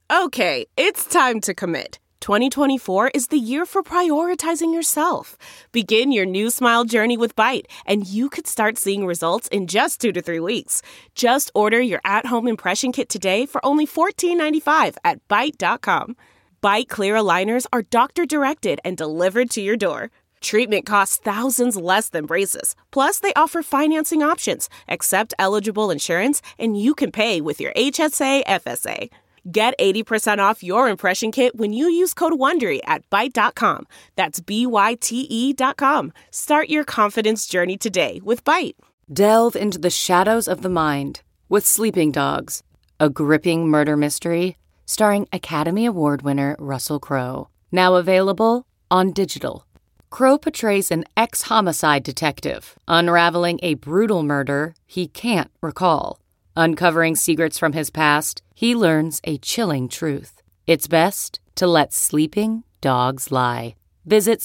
Okay, it's time to commit. 2024 is the year for prioritizing yourself. Begin your new smile journey with Byte, and you could start seeing results in just 2 to 3 weeks. Just order your at-home impression kit today for only $14.95 at Byte.com. Byte Clear aligners are doctor-directed and delivered to your door. Treatment costs thousands less than braces. Plus, they offer financing options, accept eligible insurance, and you can pay with your HSA, FSA. Get 80% off your impression kit when you use code WONDERY at Byte.com. That's BYTE.com. Start your confidence journey today with Byte. Delve into the shadows of the mind with Sleeping Dogs, a gripping murder mystery starring Academy Award winner Russell Crowe. Now available on digital. Crowe portrays an ex-homicide detective unraveling a brutal murder he can't recall. Uncovering secrets from his past, he learns a chilling truth. It's best to let sleeping dogs lie. Visit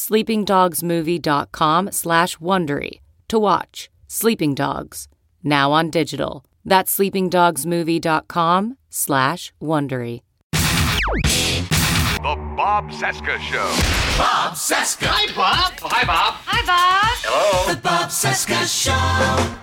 sleepingdogsmovie.com/Wondery to watch Sleeping Dogs, now on digital. That's sleepingdogsmovie.com/Wondery. The Bob Cesca Show. Bob Cesca. Hi, Bob. Oh, hi, Bob. Hi, Bob. Hello. The Bob Cesca Show.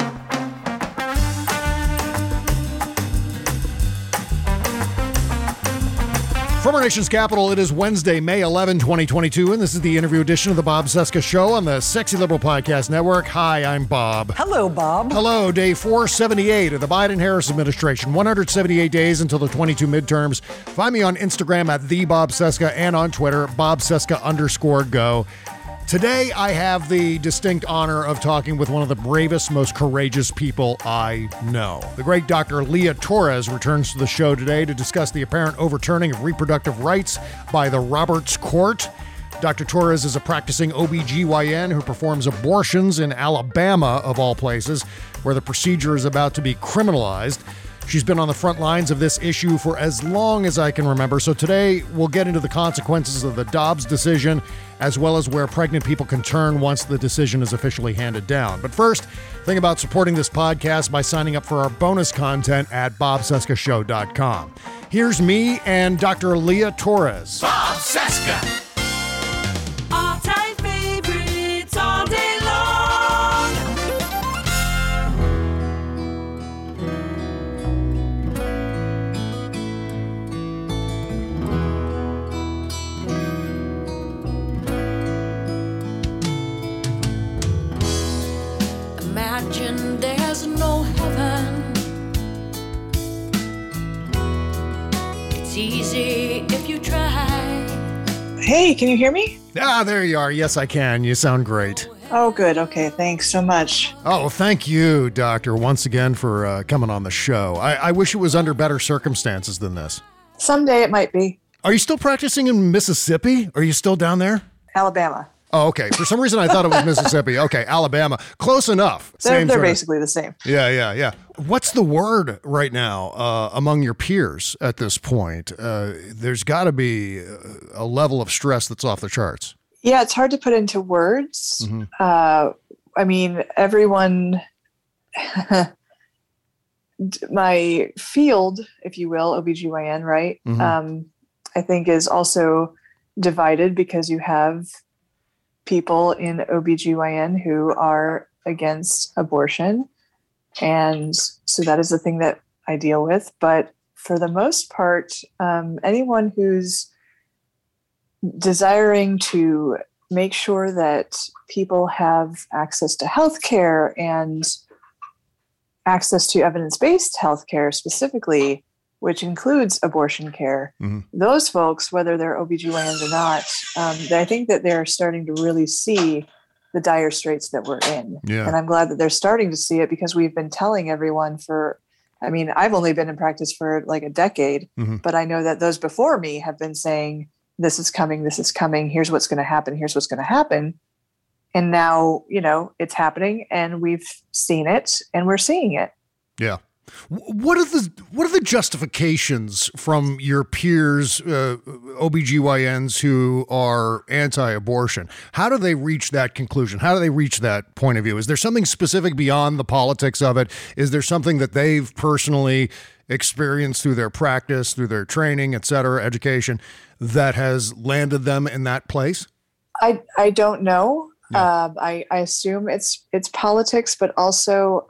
From our nation's capital, it is Wednesday, May 11, 2022, and this is the interview edition of the Bob Cesca Show on the Sexy Liberal Podcast Network. Hi, I'm Bob. Hello, Bob. Hello, day 478 of the Biden-Harris administration. 178 days until the 22 midterms. Find me on Instagram at @TheBobCesca and on Twitter, @BobCesca_go. Today, I have the distinct honor of talking with one of the bravest, most courageous people I know. The great Dr. Leah Torres returns to the show today to discuss the apparent overturning of reproductive rights by the Roberts Court. Dr. Torres is a practicing OBGYN who performs abortions in Alabama, of all places, where the procedure is about to be criminalized. She's been on the front lines of this issue for as long as I can remember. So today we'll get into the consequences of the Dobbs decision, as well as where pregnant people can turn once the decision is officially handed down. But first, think about supporting this podcast by signing up for our bonus content at BobCescaShow.com. Here's me and Dr. Leah Torres. Bob Cesca. All-time favorites all day long. Imagine there's no heaven. It's easy if you try. Hey, can you hear me? Ah, there you are. Yes, I can. You sound great. Oh, good. Okay, thanks so much. Oh, thank you, Doctor, once again for coming on the show. I wish it was under better circumstances than this. Someday it might be. Are you still practicing in Mississippi? Are you still down there? Alabama. Oh, okay. For some reason, I thought it was Mississippi. Okay, Alabama. Close enough. They're sort of- basically the same. Yeah. What's the word right now among your peers at this point? There's got to be a level of stress that's off the charts. Yeah, it's hard to put into words. Mm-hmm. I mean, everyone, my field, if you will, OBGYN, right? Mm-hmm. I think is also divided because you have people in OBGYN who are against abortion. And so that is the thing that I deal with. But for the most part, anyone who's desiring to make sure that people have access to healthcare and access to evidence-based healthcare specifically, which includes abortion care, those folks, whether they're OBGYNs or not, I think that they're starting to really see the dire straits that we're in. Yeah. And I'm glad that they're starting to see it because we've been telling everyone I've only been in practice for like a decade, but I know that those before me have been saying, this is coming, here's what's going to happen. And now, it's happening and we've seen it and we're seeing it. Yeah. What are the justifications from your peers, OBGYNs who are anti-abortion? How do they reach that conclusion? How do they reach that point of view? Is there something specific beyond the politics of it? Is there something that they've personally experienced through their practice, through their training, et cetera, education, that has landed them in that place? I don't know. Yeah. I assume it's politics, but also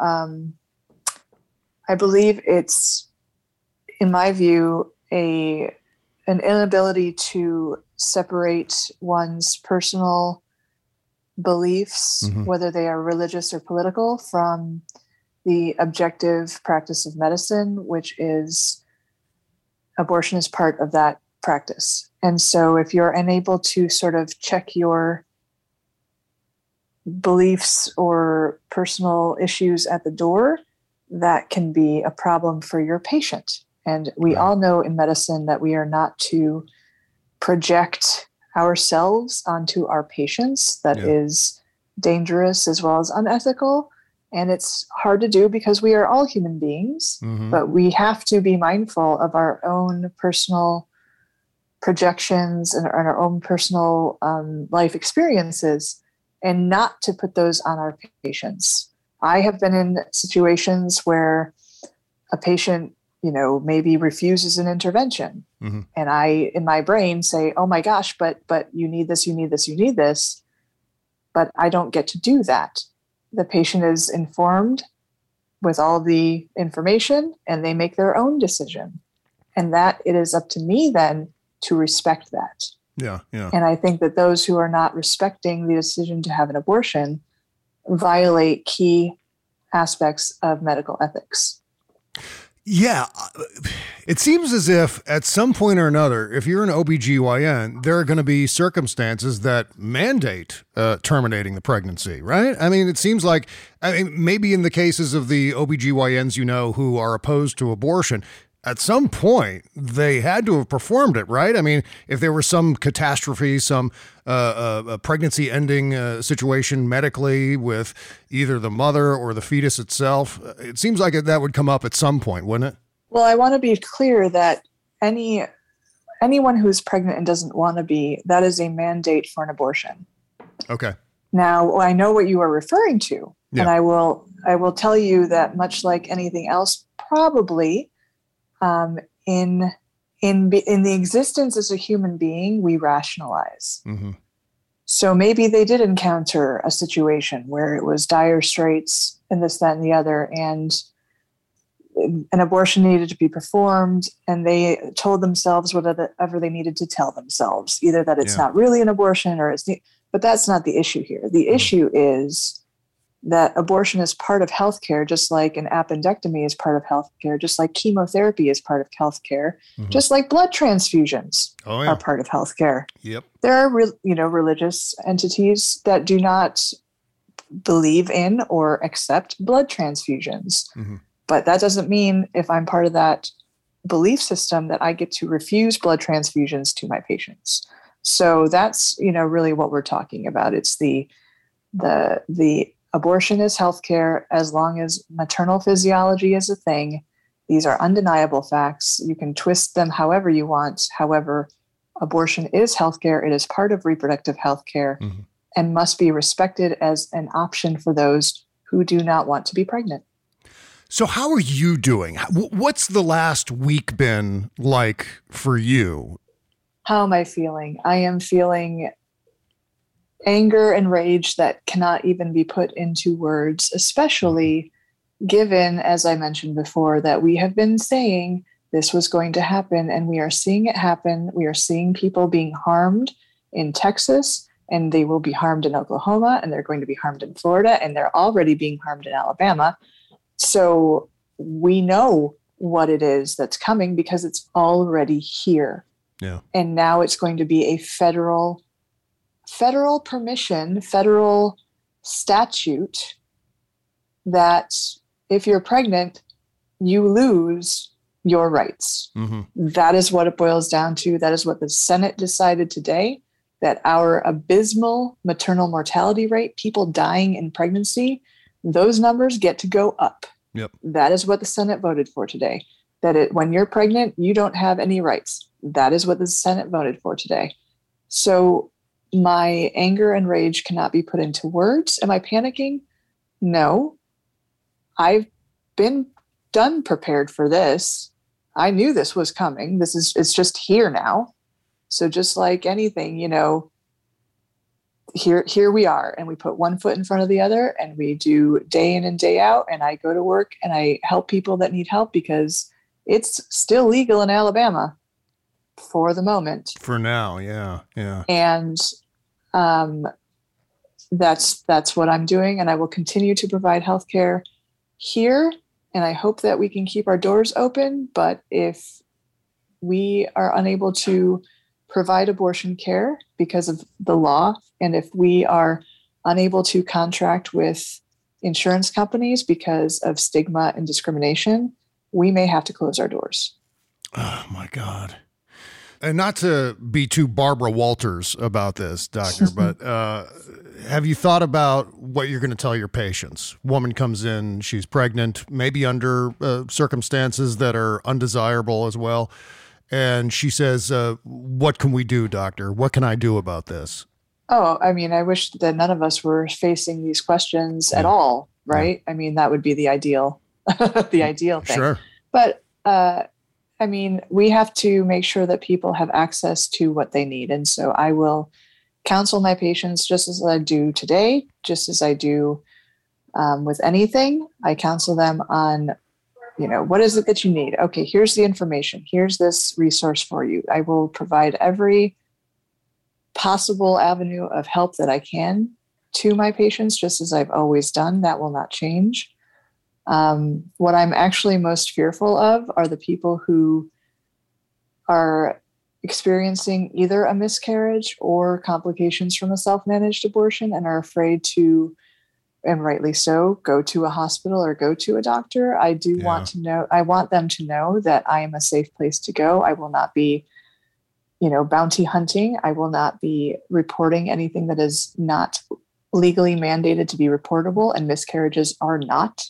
I believe it's, in my view, an inability to separate one's personal beliefs, whether they are religious or political, from the objective practice of medicine, which is abortion is part of that practice. And so if you're unable to sort of check your beliefs or personal issues at the door, that can be a problem for your patient. And we all know in medicine that we are not to project ourselves onto our patients. That is dangerous as well as unethical. And it's hard to do because we are all human beings, but we have to be mindful of our own personal projections and our own personal life experiences, and not to put those on our patients. I have been in situations where a patient, maybe refuses an intervention. And I, in my brain, say, oh my gosh, but you need this, you need this, you need this. But I don't get to do that. The patient is informed with all the information and they make their own decision. And that it is up to me then to respect that. Yeah. And I think that those who are not respecting the decision to have an abortion violate key aspects of medical ethics. Yeah. It seems as if at some point or another, if you're an OBGYN, there are going to be circumstances that mandate terminating the pregnancy, right? I mean, it seems like, maybe in the cases of the OBGYNs, who are opposed to abortion, at some point, they had to have performed it, right? I mean, if there was some catastrophe, some a pregnancy-ending situation medically with either the mother or the fetus itself, it seems like that would come up at some point, wouldn't it? Well, I want to be clear that anyone who's pregnant and doesn't want to be, that is a mandate for an abortion. Okay. Now, I know what you are referring to, and I will tell you that much like anything else, probably. In the existence as a human being, we rationalize. So maybe they did encounter a situation where it was dire straits and this, that, and the other, and an abortion needed to be performed, and they told themselves whatever they needed to tell themselves, either that it's not really an abortion or but that's not the issue here. The issue is that abortion is part of healthcare, just like an appendectomy is part of healthcare, just like chemotherapy is part of healthcare, just like blood transfusions are part of healthcare. Yep. There are, religious entities that do not believe in or accept blood transfusions. But that doesn't mean if I'm part of that belief system that I get to refuse blood transfusions to my patients. So that's, really what we're talking about. It's the abortion is healthcare as long as maternal physiology is a thing. These are undeniable facts. You can twist them however you want. However, abortion is healthcare. It is part of reproductive healthcare and must be respected as an option for those who do not want to be pregnant. So how are you doing? What's the last week been like for you? How am I feeling? I am feeling anger and rage that cannot even be put into words, especially given, as I mentioned before, that we have been saying this was going to happen and we are seeing it happen. We are seeing people being harmed in Texas, and they will be harmed in Oklahoma, and they're going to be harmed in Florida, and they're already being harmed in Alabama. So we know what it is that's coming because it's already here. Yeah. And now it's going to be a federal permission, federal statute that if you're pregnant, you lose your rights. That is what it boils down to. That is what the Senate decided today, that our abysmal maternal mortality rate, people dying in pregnancy, those numbers get to go up. Yep. That is what the Senate voted for today. When you're pregnant, you don't have any rights. That is what the Senate voted for today. So my anger and rage cannot be put into words. Am I panicking? No. I've been done prepared for this. I knew this was coming. It's just here now. So just like anything, here we are, and we put one foot in front of the other, and we do day in and day out. And I go to work and I help people that need help because it's still legal in Alabama for the moment. For now. Yeah. Yeah. And that's what I'm doing. And I will continue to provide healthcare here. And I hope that we can keep our doors open. But if we are unable to provide abortion care because of the law, and if we are unable to contract with insurance companies because of stigma and discrimination, we may have to close our doors. Oh, my God. And not to be too Barbara Walters about this, doctor, but have you thought about what you're going to tell your patients? Woman comes in, she's pregnant, maybe under circumstances that are undesirable as well. And she says, what can we do, doctor? What can I do about this? Oh, I mean, I wish that none of us were facing these questions at all, right? Yeah. I mean, that would be the ideal, the ideal thing. Sure. But, I mean, we have to make sure that people have access to what they need. And so I will counsel my patients just as I do today, just as I do with anything. I counsel them on, what is it that you need? Okay, here's the information. Here's this resource for you. I will provide every possible avenue of help that I can to my patients, just as I've always done. That will not change. What I'm actually most fearful of are the people who are experiencing either a miscarriage or complications from a self-managed abortion and are afraid to, and rightly so, go to a hospital or go to a doctor. I want them to know that I am a safe place to go. I will not be, bounty hunting. I will not be reporting anything that is not legally mandated to be reportable, and miscarriages are not.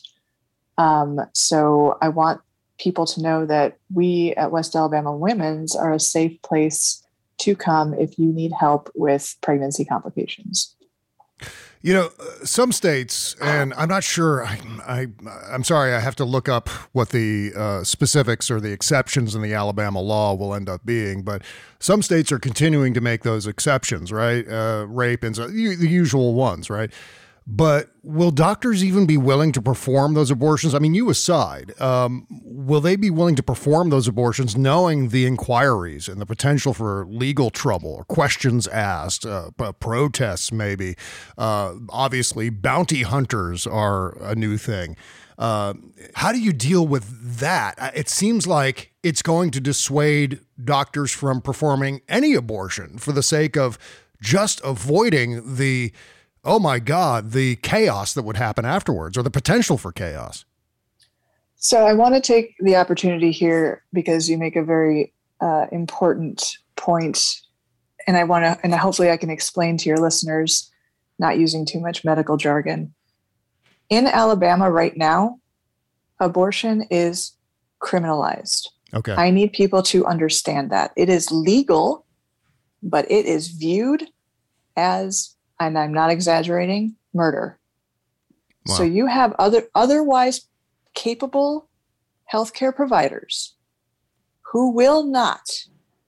So I want people to know that we at West Alabama Women's are a safe place to come if you need help with pregnancy complications. Some states, and I'm not sure, I'm sorry, I have to look up what the specifics or the exceptions in the Alabama law will end up being, but some states are continuing to make those exceptions, right? Rape and the usual ones, right? But will doctors even be willing to perform those abortions? I mean, you aside, will they be willing to perform those abortions knowing the inquiries and the potential for legal trouble or questions asked, protests maybe? Obviously, bounty hunters are a new thing. How do you deal with that? It seems like it's going to dissuade doctors from performing any abortion for the sake of just avoiding the chaos that would happen afterwards, or the potential for chaos. So I want to take the opportunity here because you make a very important point, and hopefully I can explain to your listeners, not using too much medical jargon. In Alabama right now, abortion is criminalized. Okay. I need people to understand that. It is legal, but it is viewed as, and I'm not exaggerating, murder. Wow. So you have otherwise capable healthcare providers who will not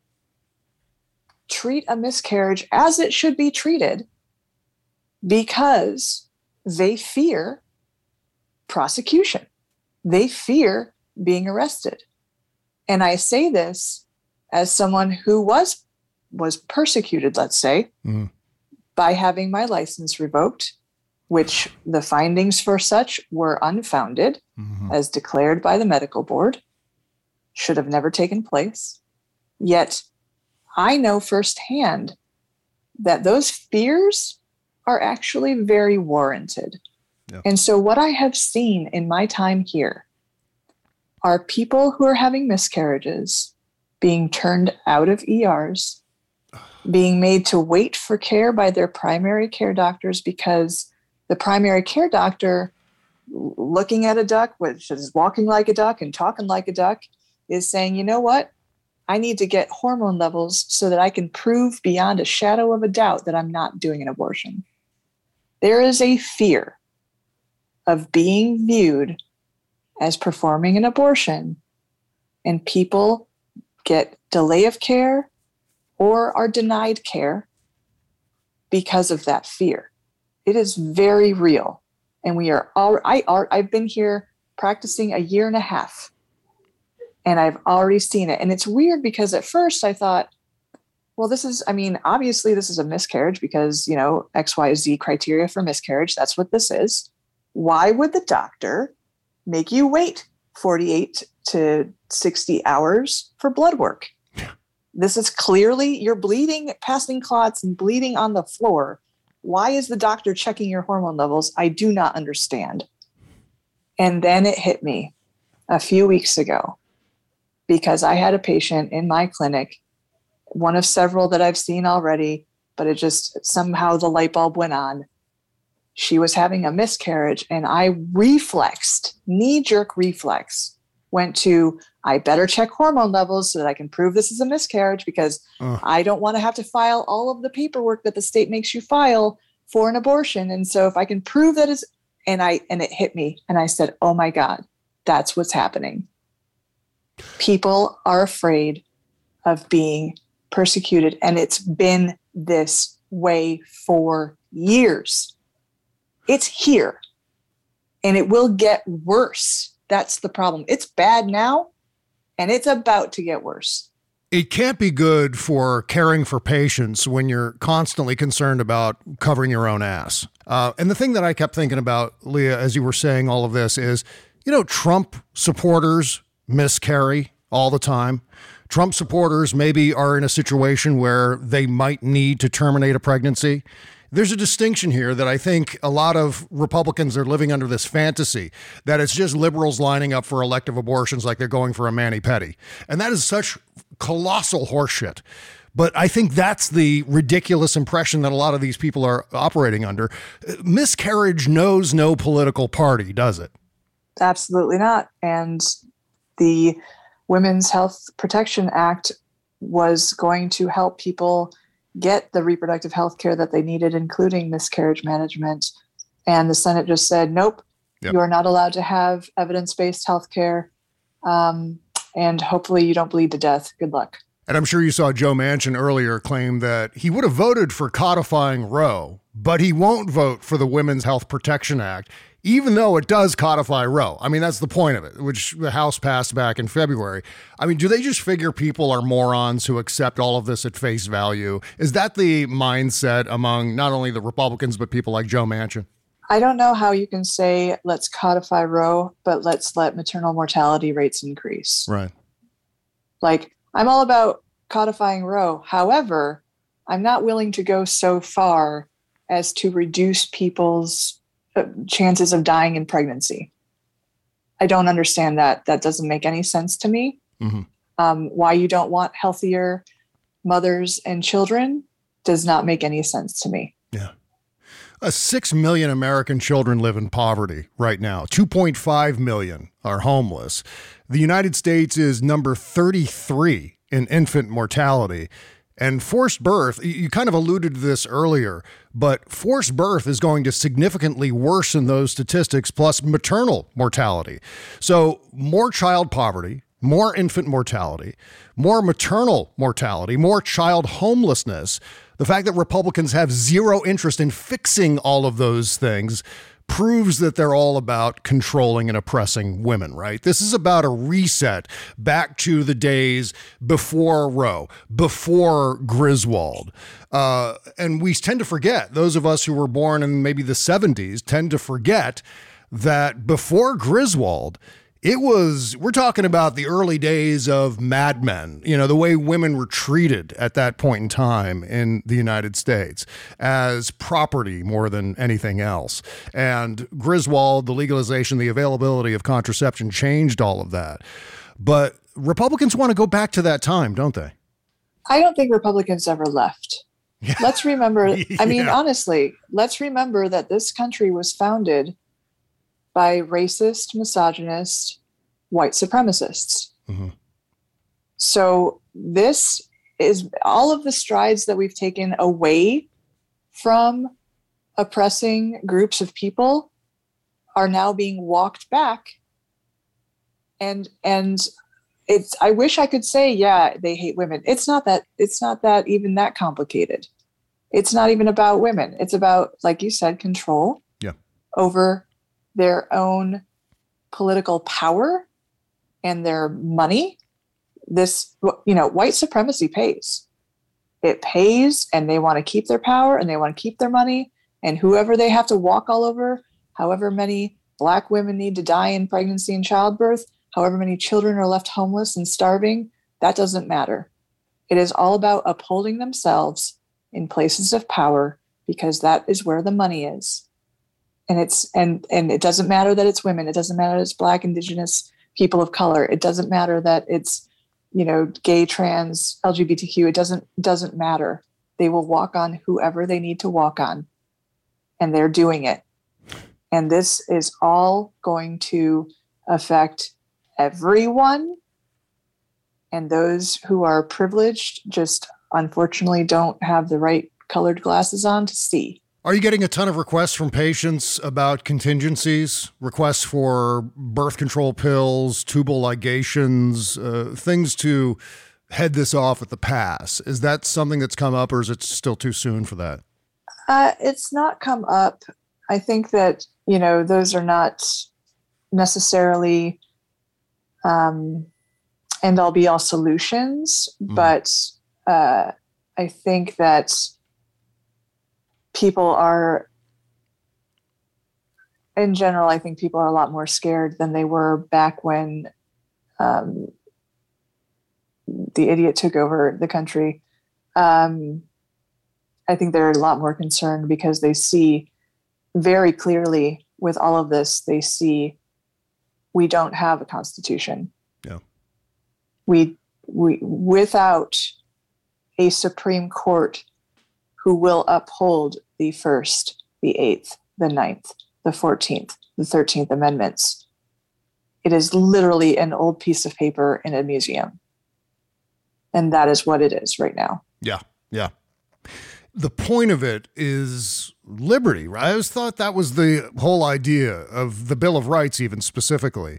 treat a miscarriage as it should be treated because they fear prosecution. They fear being arrested. And I say this as someone who was persecuted, let's say, by having my license revoked, which the findings for such were unfounded, as declared by the medical board, should have never taken place. Yet I know firsthand that those fears are actually very warranted. Yeah. And so what I have seen in my time here are people who are having miscarriages being turned out of ERs, being made to wait for care by their primary care doctors because the primary care doctor looking at a duck, which is walking like a duck and talking like a duck, is saying, you know what? I need to get hormone levels so that I can prove beyond a shadow of a doubt that I'm not doing an abortion. There is a fear of being viewed as performing an abortion, and people get delay of care or are denied care because of that fear. It is very real. And we are all, I've been here practicing a year and a half, and I've already seen it. And it's weird because at first I thought, well, obviously this is a miscarriage because, X, Y, Z criteria for miscarriage. That's what this is. Why would the doctor make you wait 48 to 60 hours for blood work? This is clearly, you're bleeding, passing clots and bleeding on the floor. Why is the doctor checking your hormone levels? I do not understand. And then it hit me a few weeks ago because I had a patient in my clinic, one of several that I've seen already, but it just somehow the light bulb went on. She was having a miscarriage, and I knee-jerk reflex, went to, I better check hormone levels so that I can prove this is a miscarriage because I don't want to have to file all of the paperwork that the state makes you file for an abortion. And so if I can prove that is, and it hit me, and I said, oh my God, that's what's happening. People are afraid of being persecuted, and it's been this way for years. It's here, and it will get worse. That's the problem. It's bad now, and it's about to get worse. It can't be good for caring for patients when you're constantly concerned about covering your own ass. And the thing that I kept thinking about, Leah, as you were saying all of this is, Trump supporters miscarry all the time. Trump supporters maybe are in a situation where they might need to terminate a pregnancy. There's a distinction here that I think a lot of Republicans are living under this fantasy that it's just liberals lining up for elective abortions like they're going for a mani-pedi. And that is such colossal horseshit. But I think that's the ridiculous impression that a lot of these people are operating under. Miscarriage knows no political party, does it? Absolutely not. And the Women's Health Protection Act was going to help people get the reproductive health care that they needed, including miscarriage management. And the Senate just said, nope, you are not allowed to have evidence-based health care. And hopefully you don't bleed to death. Good luck. And I'm sure you saw Joe Manchin earlier claim that he would have voted for codifying Roe, but he won't vote for the Women's Health Protection Act, even though it does codify Roe. I mean, that's the point of it, which the House passed back in February. I mean, do they just figure people are morons who accept all of this at face value? Is that the mindset among not only the Republicans, but people like Joe Manchin? I don't know how you can say, let's codify Roe, but let's let maternal mortality rates increase. Right. Like, I'm all about codifying Roe. However, I'm not willing to go so far as to reduce people's chances of dying in pregnancy. I don't understand that. That doesn't make any sense to me. Mm-hmm. Why you don't want healthier mothers and children does not make any sense to me. Yeah. 6 million American children live in poverty right now. 2.5 million are homeless. The United States is number 33 in infant mortality. And forced birth, you kind of alluded to this earlier, but forced birth is going to significantly worsen those statistics, plus maternal mortality. So more child poverty, more infant mortality, more maternal mortality, more child homelessness. The fact that Republicans have zero interest in fixing all of those things proves that they're all about controlling and oppressing women, right? This is about a reset back to the days before Roe, before Griswold. And we tend to forget, those of us who were born in maybe the 70s tend to forget that before Griswold, we're talking about the early days of Mad Men, the way women were treated at that point in time in the United States as property more than anything else. And Griswold, the legalization, the availability of contraception changed all of that. But Republicans want to go back to that time, don't they? I don't think Republicans ever left. Yeah. Let's remember, honestly, let's remember that this country was founded by racist, misogynist, white supremacists. Mm-hmm. So this is all of the strides that we've taken away from oppressing groups of people are now being walked back. And it's, I wish I could say, yeah, they hate women. It's not that even that complicated. It's not even about women. It's about, like you said, control over their own political power and their money. This, white supremacy pays. It pays, and they want to keep their power and they want to keep their money. And whoever they have to walk all over, however many Black women need to die in pregnancy and childbirth, however many children are left homeless and starving, that doesn't matter. It is all about upholding themselves in places of power, because that is where the money is. And it doesn't matter that it's women. It doesn't matter that it's Black, Indigenous, people of color. It doesn't matter that it's, gay, trans, LGBTQ. It doesn't matter. They will walk on whoever they need to walk on, and they're doing it. And this is all going to affect everyone. And those who are privileged just unfortunately don't have the right colored glasses on to see. Are you getting a ton of requests from patients about contingencies, requests for birth control pills, tubal ligations, things to head this off at the pass? Is that something that's come up, or is it still too soon for that? It's not come up. I think that, those are not necessarily end-all be-all solutions, but I think that people are, in general, I think people are a lot more scared than they were back when the idiot took over the country. I think they're a lot more concerned because they see very clearly with all of this, they see we don't have a constitution. Yeah. We without a Supreme Court who will uphold the 1st, the 8th, the 9th, the 14th, the 13th Amendments. It is literally an old piece of paper in a museum. And that is what it is right now. Yeah, yeah. The point of it is liberty, right? I always thought that was the whole idea of the Bill of Rights, even specifically.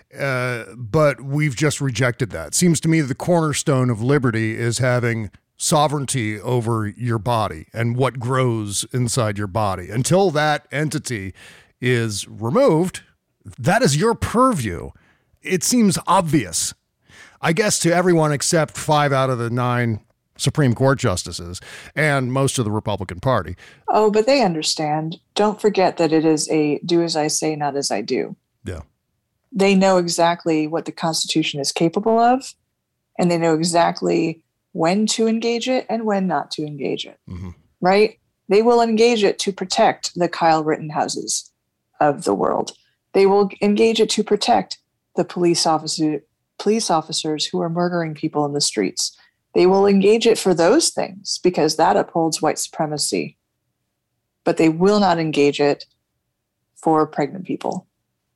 But we've just rejected that. Seems to me the cornerstone of liberty is having sovereignty over your body and what grows inside your body. Until that entity is removed, that is your purview. It seems obvious, I guess, to everyone except 5 out of the 9 Supreme Court justices and most of the Republican Party. Oh, but they understand. Don't forget that it is a do as I say, not as I do. Yeah. They know exactly what the Constitution is capable of, and they know exactly when to engage it and when not to engage it, right? They will engage it to protect the Kyle Rittenhouses of the world. They will engage it to protect the police officers who are murdering people in the streets. They will engage it for those things because that upholds white supremacy. But they will not engage it for pregnant people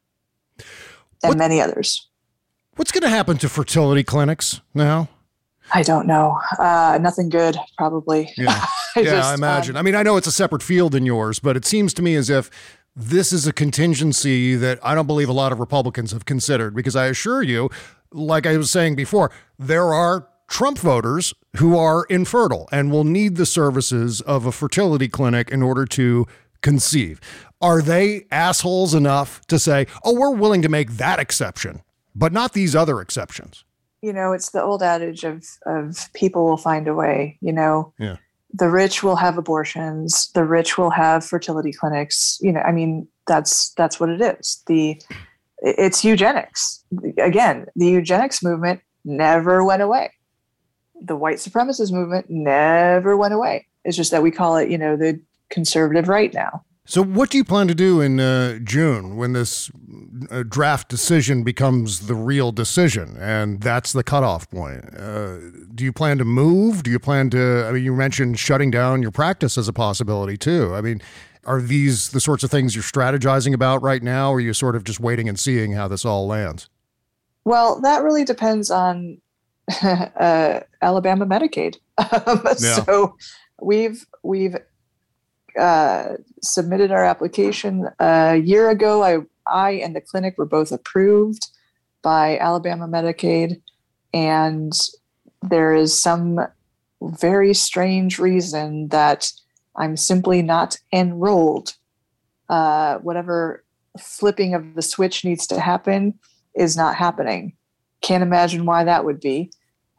and many others. What's going to happen to fertility clinics now? I don't know. Nothing good, probably. Yeah, I imagine. I mean, I know it's a separate field in yours, but it seems to me as if this is a contingency that I don't believe a lot of Republicans have considered, because I assure you, like I was saying before, there are Trump voters who are infertile and will need the services of a fertility clinic in order to conceive. Are they assholes enough to say, oh, we're willing to make that exception, but not these other exceptions? It's the old adage of people will find a way, Yeah. The rich will have abortions. The rich will have fertility clinics. That's what it is. It's eugenics. Again, the eugenics movement never went away. The white supremacist movement never went away. It's just that we call it, the conservative right now. So what do you plan to do in June when this draft decision becomes the real decision and that's the cutoff point? Do you plan to move? Do you plan to, you mentioned shutting down your practice as a possibility too. Are these the sorts of things you're strategizing about right now, or are you sort of just waiting and seeing how this all lands? Well, that really depends on Alabama Medicaid. So we've submitted our application a year ago. I and the clinic were both approved by Alabama Medicaid, and there is some very strange reason that I'm simply not enrolled. Whatever flipping of the switch needs to happen is not happening. Can't imagine why that would be.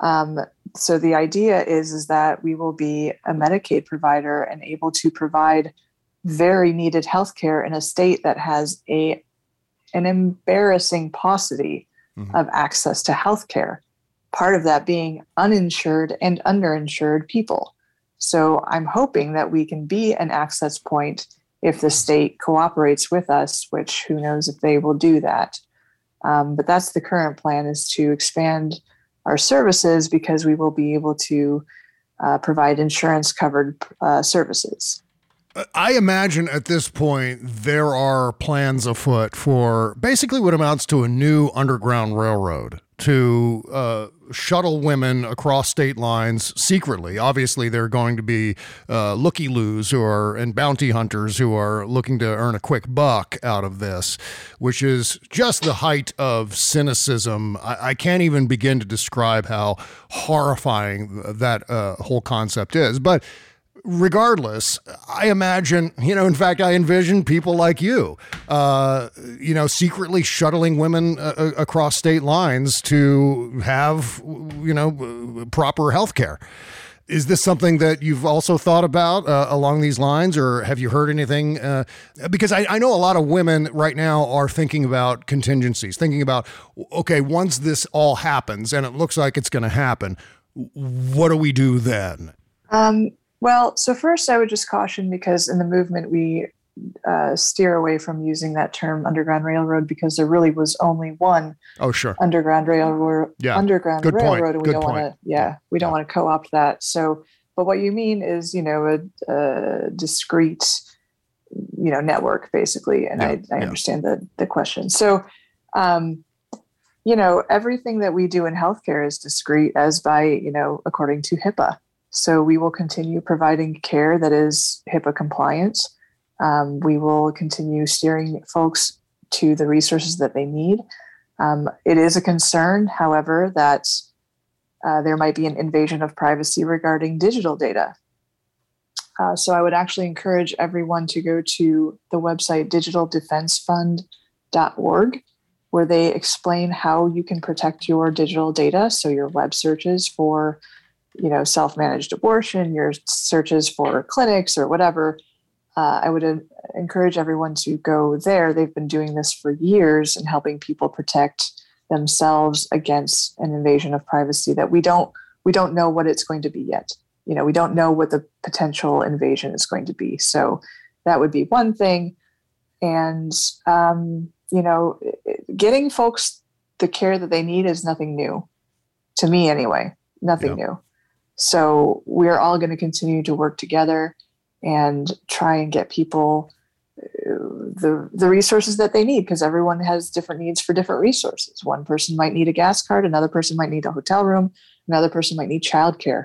So the idea is that we will be a Medicaid provider and able to provide very needed healthcare in a state that has an embarrassing paucity of access to healthcare. Part of that being uninsured and underinsured people. So I'm hoping that we can be an access point if the state cooperates with us, which who knows if they will do that. But that's the current plan, is to expand our services because we will be able to provide insurance covered services. I imagine at this point there are plans afoot for basically what amounts to a new underground railroad to shuttle women across state lines secretly. Obviously, there are going to be looky-loos and bounty hunters who are looking to earn a quick buck out of this, which is just the height of cynicism. I can't even begin to describe how horrifying that whole concept is. But regardless, I imagine, in fact, I envision people like you, secretly shuttling women across state lines to have, proper health care. Is this something that you've also thought about along these lines, or have you heard anything? Because I know a lot of women right now are thinking about contingencies, thinking about, okay, once this all happens and it looks like it's going to happen, what do we do then? Well, so first I would just caution, because in the movement we steer away from using that term Underground Railroad, because there really was only one Underground Railroad. Yeah. Underground Good Railroad, point. and we Good don't want to. We don't want to co-opt that. So, but what you mean is, a discrete, network basically, and I understand the question. So, everything that we do in healthcare is discrete, as by according to HIPAA. So we will continue providing care that is HIPAA compliant. We will continue steering folks to the resources that they need. It is a concern, however, that there might be an invasion of privacy regarding digital data. So I would actually encourage everyone to go to the website digitaldefensefund.org, where they explain how you can protect your digital data. So your web searches for self-managed abortion, your searches for clinics or whatever, I would encourage everyone to go there. They've been doing this for years and helping people protect themselves against an invasion of privacy that we don't know what it's going to be yet. We don't know what the potential invasion is going to be. So that would be one thing. And, getting folks the care that they need is nothing new, to me anyway, nothing new. So we're all going to continue to work together and try and get people the resources that they need, because everyone has different needs for different resources. One person might need a gas card, another person might need a hotel room, another person might need childcare.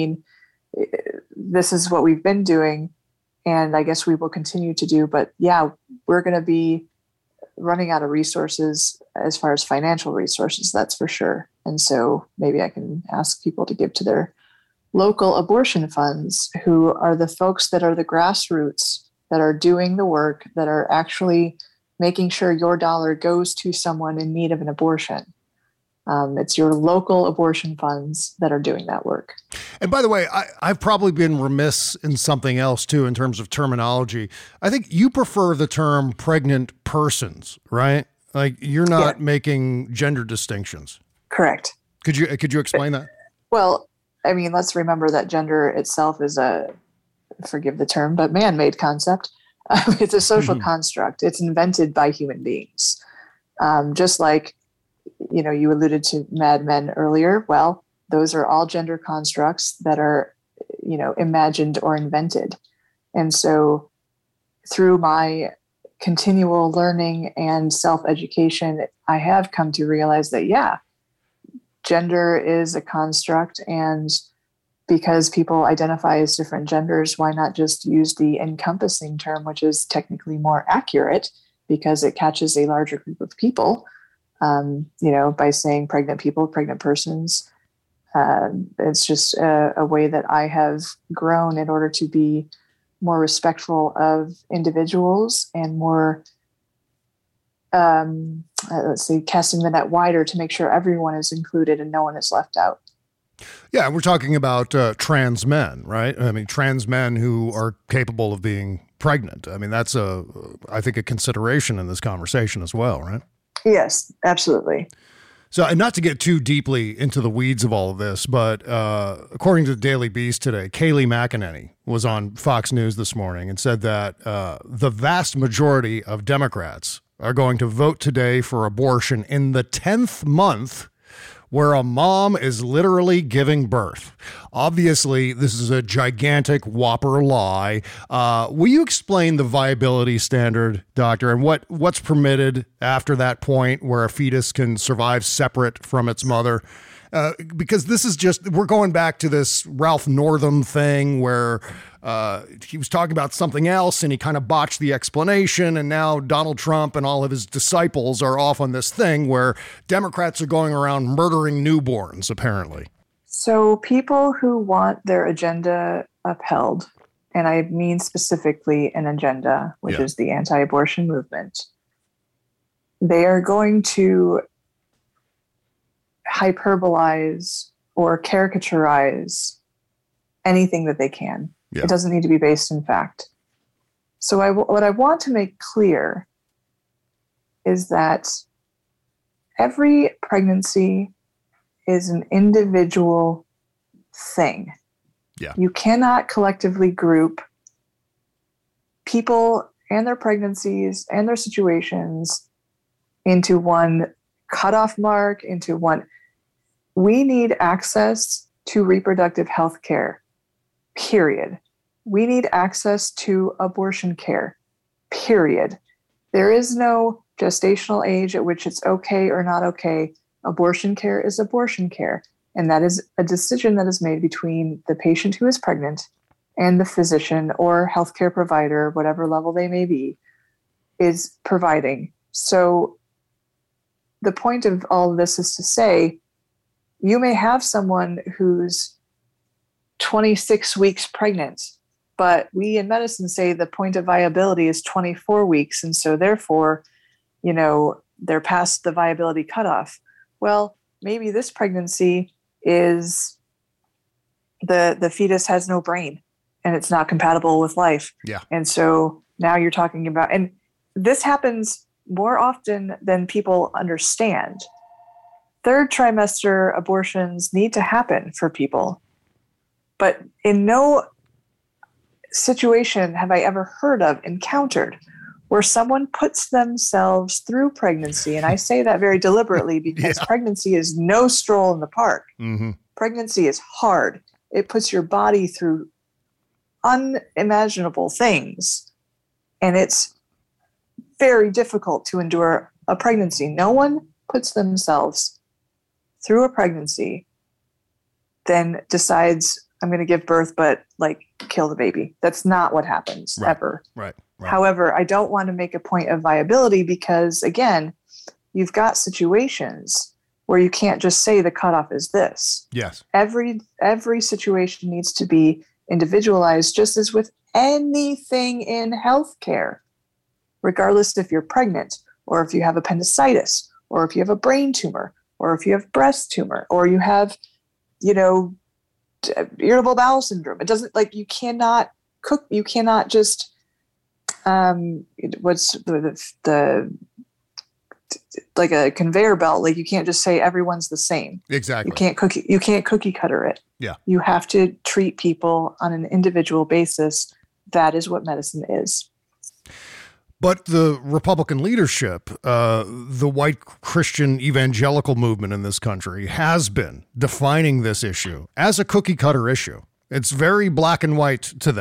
This is what we've been doing, and I guess we will continue to do. But yeah, we're going to be running out of resources as far as financial resources, that's for sure. And so maybe I can ask people to give to their local abortion funds, who are the folks that are the grassroots, that are doing the work, that are actually making sure your dollar goes to someone in need of an abortion. It's your local abortion funds that are doing that work. And by the way, I've probably been remiss in something else too, in terms of terminology. I think you prefer the term pregnant persons, right? Like you're not making gender distinctions. Correct. Could you explain that? Well, let's remember that gender itself is forgive the term, but man-made concept. It's a social construct. It's invented by human beings. Just like, you alluded to Mad Men earlier. Well, those are all gender constructs that are, imagined or invented. And so through my continual learning and self-education, I have come to realize that, yeah, gender is a construct, and because people identify as different genders, why not just use the encompassing term, which is technically more accurate because it catches a larger group of people, by saying pregnant people, pregnant persons. It's just a way that I have grown in order to be more respectful of individuals and more, casting the net wider to make sure everyone is included and no one is left out. Yeah, we're talking about trans men, right? I mean, trans men who are capable of being pregnant. I mean, that's I think a consideration in this conversation as well, right? Yes, absolutely. So, and not to get too deeply into the weeds of all of this, but according to the Daily Beast today, Kayleigh McEnany was on Fox News this morning and said that the vast majority of Democrats are going to vote today for abortion in the 10th month where a mom is literally giving birth. Obviously, this is a gigantic whopper lie. Will you explain the viability standard, doctor, and what's permitted after that point where a fetus can survive separate from its mother? Because this is we're going back to this Ralph Northam thing where he was talking about something else and he kind of botched the explanation. And now Donald Trump and all of his disciples are off on this thing where Democrats are going around murdering newborns, apparently. So people who want their agenda upheld, and I mean specifically an agenda, which is the anti-abortion movement, they are going to hyperbolize or caricaturize anything that they can. Yeah. It doesn't need to be based in fact. So what I want to make clear is that every pregnancy is an individual thing. Yeah. You cannot collectively group people and their pregnancies and their situations into one cutoff mark, into one. We need access to reproductive health care, period. We need access to abortion care, period. There is no gestational age at which it's okay or not okay. Abortion care is abortion care. And that is a decision that is made between the patient who is pregnant and the physician or healthcare provider, whatever level they may be, is providing. So the point of all of this is to say, you may have someone who's 26 weeks pregnant, but we in medicine say the point of viability is 24 weeks. And so therefore, they're past the viability cutoff. Well, maybe this pregnancy is the fetus has no brain and it's not compatible with life. Yeah. And so now you're talking about, and this happens more often than people understand. Third trimester abortions need to happen for people, but in no situation have I ever heard of, encountered, where someone puts themselves through pregnancy. And I say that very deliberately because pregnancy is no stroll in the park. Mm-hmm. Pregnancy is hard. It puts your body through unimaginable things. And it's very difficult to endure a pregnancy. No one puts themselves through a pregnancy, then decides, I'm going to give birth, but kill the baby. That's not what happens ever. Right. However, I don't want to make a point of viability because, again, you've got situations where you can't just say the cutoff is this. Yes. Every situation needs to be individualized, just as with anything in healthcare, regardless if you're pregnant or if you have appendicitis or if you have a brain tumor or if you have breast tumor or you have, irritable bowel syndrome. It doesn't you cannot cook. You cannot just what's the like a conveyor belt. You can't just say everyone's the same. Exactly. You can't cookie cutter it. Yeah. You have to treat people on an individual basis. That is what medicine is. But the Republican leadership, the white Christian evangelical movement in this country has been defining this issue as a cookie cutter issue. It's very black and white to them.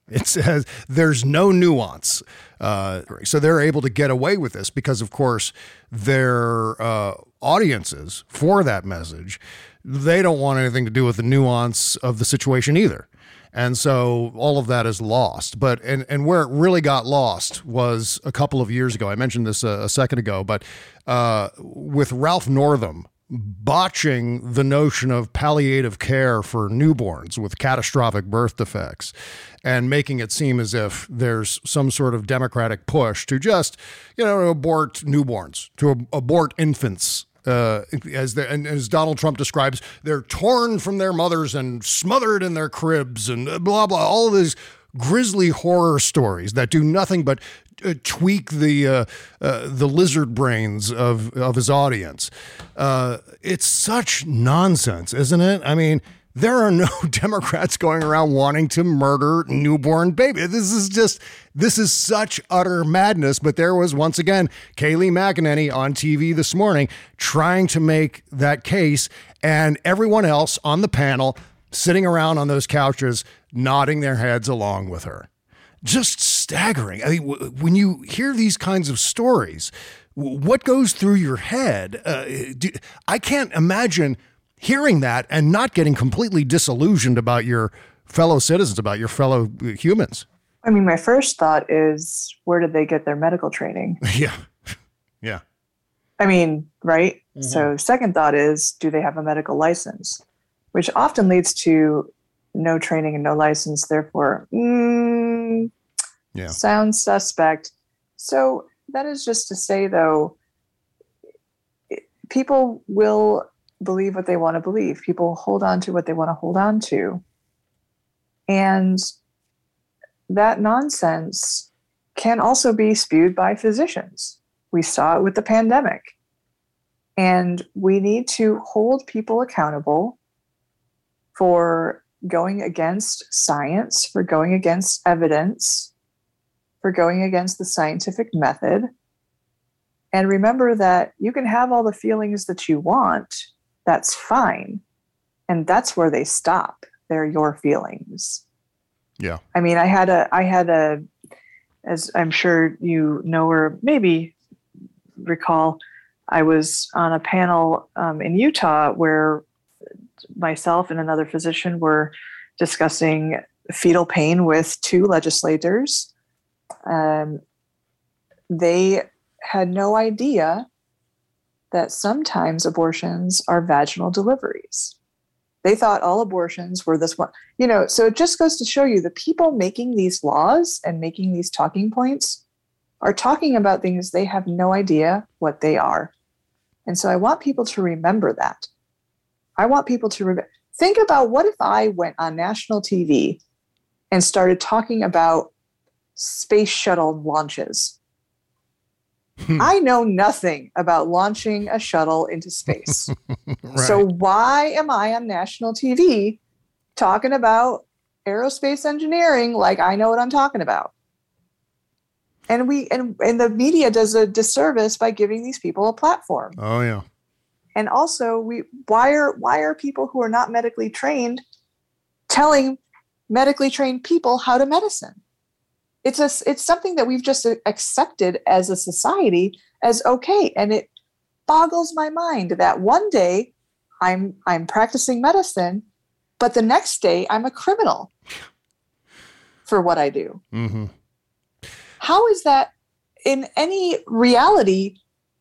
It says there's no nuance. So they're able to get away with this because, of course, their audiences for that message, they don't want anything to do with the nuance of the situation either. And so all of that is lost. But and where it really got lost was a couple of years ago. I mentioned this a second ago, but with Ralph Northam botching the notion of palliative care for newborns with catastrophic birth defects and making it seem as if there's some sort of democratic push to just, abort newborns, to abort infants. As Donald Trump describes, they're torn from their mothers and smothered in their cribs and blah, blah, all of these grisly horror stories that do nothing but tweak the lizard brains of his audience. It's such nonsense, isn't it? I mean, there are no Democrats going around wanting to murder newborn babies. This is such utter madness. But there was, once again, Kayleigh McEnany on TV this morning trying to make that case, and everyone else on the panel sitting around on those couches nodding their heads along with her. Just staggering. I mean, when you hear these kinds of stories, what goes through your head? I can't imagine hearing that and not getting completely disillusioned about your fellow citizens, about your fellow humans. I mean, my first thought is, where did they get their medical training? Yeah. Yeah. I mean, right? Mm-hmm. So second thought is, do they have a medical license? Which often leads to no training and no license. Therefore, sounds suspect. So that is just to say, though, people will believe what they want to believe. People hold on to what they want to hold on to. And that nonsense can also be spewed by physicians. We saw it with the pandemic. And we need to hold people accountable for going against science, for going against evidence, for going against the scientific method. And remember that you can have all the feelings that you want. That's fine. And that's where they stop. They're your feelings. Yeah. I mean, I had a, as I'm sure you know, or maybe recall, I was on a panel in Utah where myself and another physician were discussing fetal pain with two legislators. They had no idea that sometimes abortions are vaginal deliveries. They thought all abortions were this one. So it just goes to show you the people making these laws and making these talking points are talking about things they have no idea what they are. And so I want people to remember that. I want people to think about, what if I went on national TV and started talking about space shuttle launches? I know nothing about launching a shuttle into space. Right. So why am I on national TV talking about aerospace engineering like I know what I'm talking about? And the media does a disservice by giving these people a platform. Oh yeah. And also, why are people who are not medically trained telling medically trained people how to medicine? It's something that we've just accepted as a society as okay, and it boggles my mind that one day I'm practicing medicine, but the next day I'm a criminal for what I do. Mm-hmm. How is that in any reality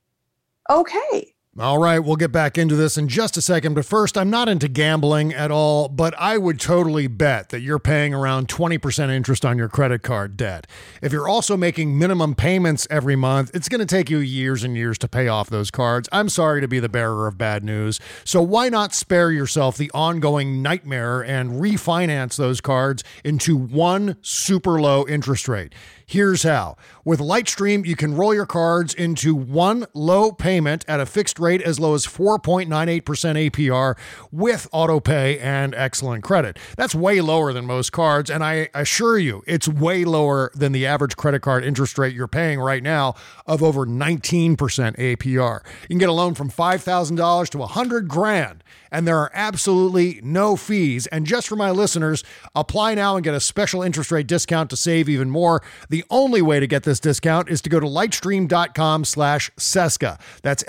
okay? All right, we'll get back into this in just a second. But first, I'm not into gambling at all, but I would totally bet that you're paying around 20% interest on your credit card debt. If you're also making minimum payments every month, it's going to take you years and years to pay off those cards. I'm sorry to be the bearer of bad news. So why not spare yourself the ongoing nightmare and refinance those cards into one super low interest rate? Here's how. With Lightstream, you can roll your cards into one low payment at a fixed rate as low as 4.98% APR with auto pay and excellent credit. That's way lower than most cards, and I assure you, it's way lower than the average credit card interest rate you're paying right now of over 19% APR. You can get a loan from $5,000 to $100,000 and there are absolutely no fees. And just for my listeners, apply now and get a special interest rate discount to save even more. The only way to get this discount is to go to lightstream.com/Cesca. That's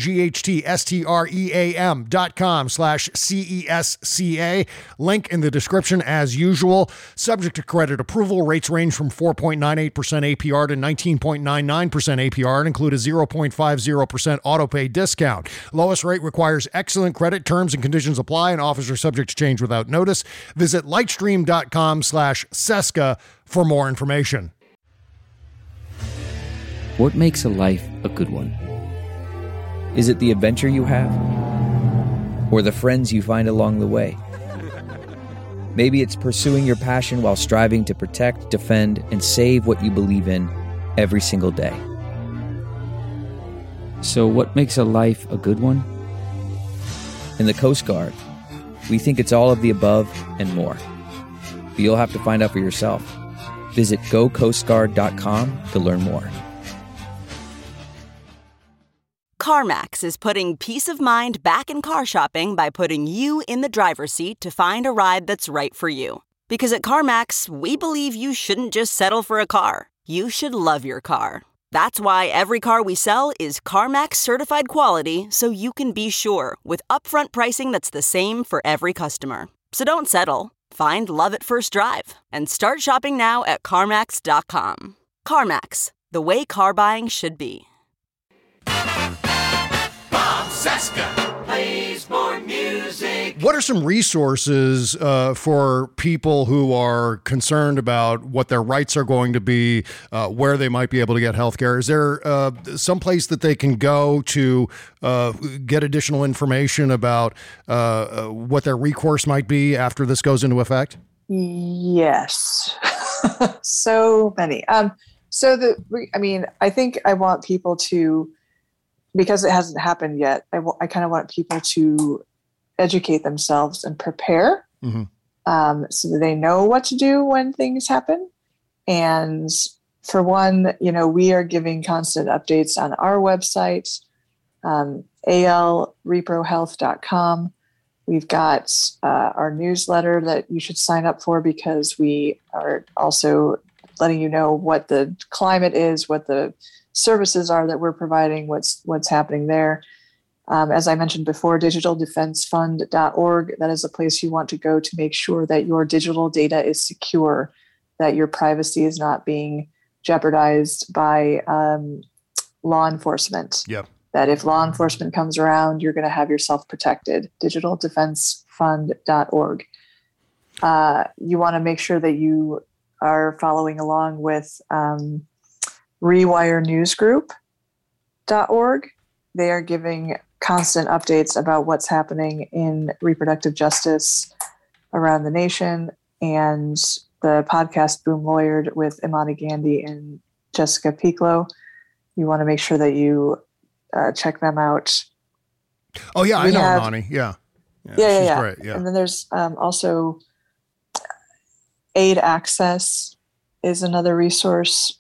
lightstream.com/CESCA. Link in the description as usual. Subject to credit approval. Rates range from 4.98% APR to 19.99% APR and include a 0.50% auto pay discount. Lowest rate requires excellent credit. Terms and conditions apply, and offers are subject to change without notice. Visit lightstream.com/Cesca for more information. What makes a life a good one? Is it the adventure you have? Or the friends you find along the way? Maybe it's pursuing your passion while striving to protect, defend, and save what you believe in every single day. So what makes a life a good one? In the Coast Guard, we think it's all of the above and more. But you'll have to find out for yourself. Visit gocoastguard.com to learn more. CarMax is putting peace of mind back in car shopping by putting you in the driver's seat to find a ride that's right for you. Because at CarMax, we believe you shouldn't just settle for a car. You should love your car. That's why every car we sell is CarMax certified quality, so you can be sure with upfront pricing that's the same for every customer. So don't settle. Find love at first drive and start shopping now at CarMax.com. CarMax, the way car buying should be. Bob Cesca plays more music. What are some resources for people who are concerned about what their rights are going to be, where they might be able to get health care? Is there some place that they can go to get additional information about what their recourse might be after this goes into effect? Yes. So many. I think I want people to, because it hasn't happened yet, I kind of want people to educate themselves and prepare, so that they know what to do when things happen. And for one, we are giving constant updates on our website, alreprohealth.com. We've got our newsletter that you should sign up for, because we are also letting you know what the climate is, what the services are that we're providing, what's happening there. As I mentioned before, digitaldefensefund.org, that is a place you want to go to make sure that your digital data is secure, that your privacy is not being jeopardized by law enforcement. Yep. That if law enforcement comes around, you're going to have yourself protected. digitaldefensefund.org. You want to make sure that you are following along with rewirenewsgroup.org. They are giving constant updates about what's happening in reproductive justice around the nation, and the podcast Boom Lawyered with Imani Gandhi and Jessica Piccolo. You want to make sure that you check them out. Oh yeah, I know Imani. Yeah. She's great. Yeah. And then there's also Aid Access is another resource.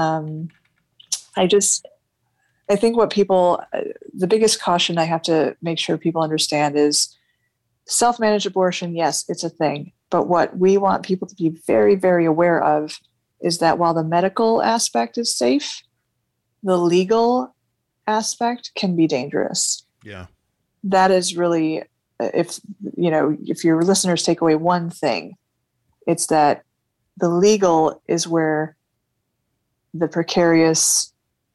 I think what the biggest caution I have to make sure people understand is self-managed abortion. Yes, it's a thing. But what we want people to be very, very aware of is that while the medical aspect is safe, the legal aspect can be dangerous. Yeah. That is really, if your listeners take away one thing, it's that the legal is where the precarious,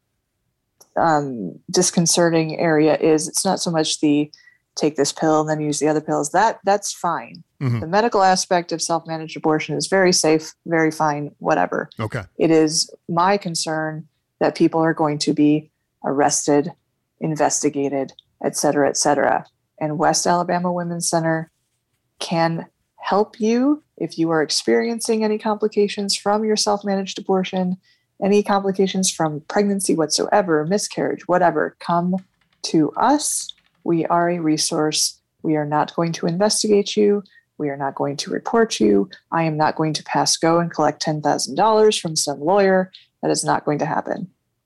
disconcerting area is. It's not so much the take this pill and then use the other pills. That's fine. Mm-hmm. The medical aspect of self-managed abortion is very safe, very fine, whatever. Okay. It is my concern that people are going to be arrested, investigated, et cetera, et cetera. And West Alabama Women's Center can help you if you are experiencing any complications from your self-managed abortion, any complications from pregnancy whatsoever, miscarriage, whatever. Come to us. We are a resource. We are not going to investigate you. We are not going to report you. I am not going to pass go and collect $10,000 from some lawyer. That is not going to happen.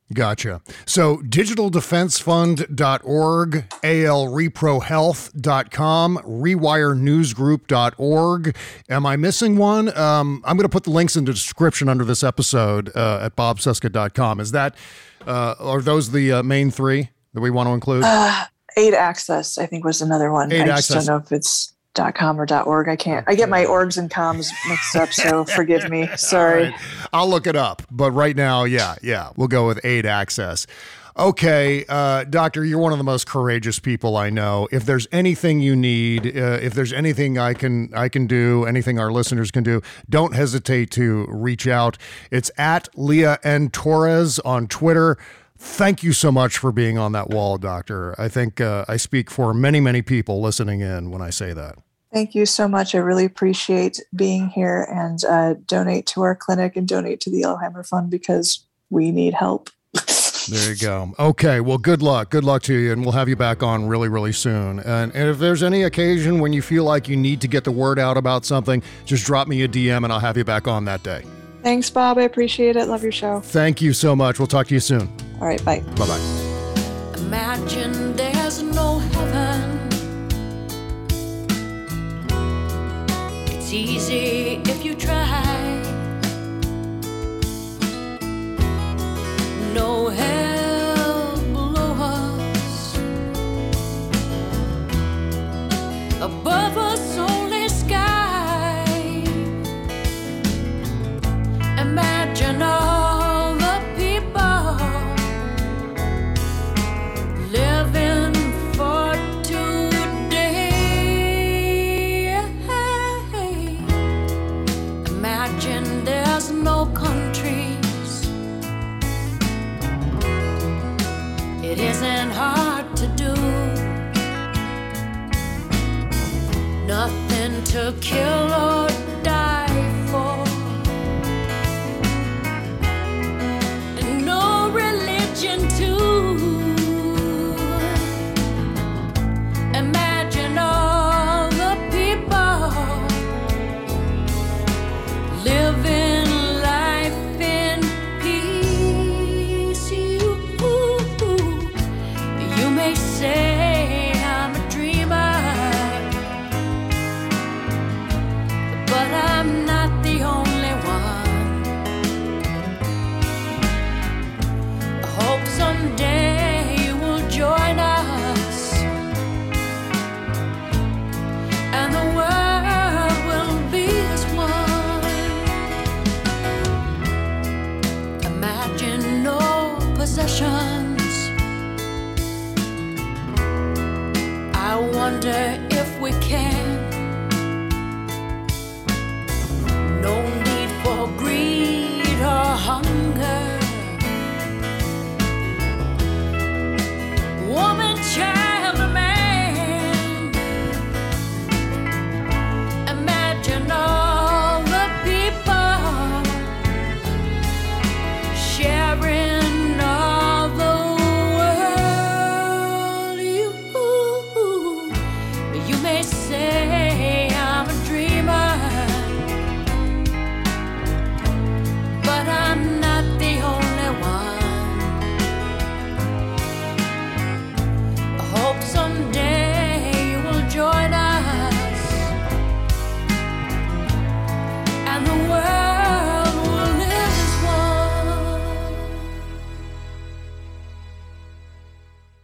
Gotcha. So digitaldefensefund.org, alreprohealth.com, rewirenewsgroup.org. Am I missing one? I'm going to put the links in the description under this episode at bobcesca.com. Is that, are those the main three that we want to include? Aid Access, I think, was another one. I just don't know if it's .com or .org. I get my orgs and coms mixed up, so forgive me. Sorry. Right. I'll look it up. But right now, yeah, we'll go with Aid Access. Okay, Doctor, you're one of the most courageous people I know. If there's anything you need, if there's anything I can do, anything our listeners can do, don't hesitate to reach out. It's at Leah N. Torres on Twitter. Thank you so much for being on that wall, Doctor. I think I speak for many, many people listening in when I say that. Thank you so much. I really appreciate being here, and donate to our clinic and donate to the Alzheimer Fund because we need help. There you go. Okay, well, good luck. Good luck to you, and we'll have you back on really, really soon. And if there's any occasion when you feel like you need to get the word out about something, just drop me a DM, and I'll have you back on that day. Thanks, Bob. I appreciate it. Love your show. Thank you so much. We'll talk to you soon. All right, bye. Bye-bye. Imagine there's no heaven. It's easy if you try.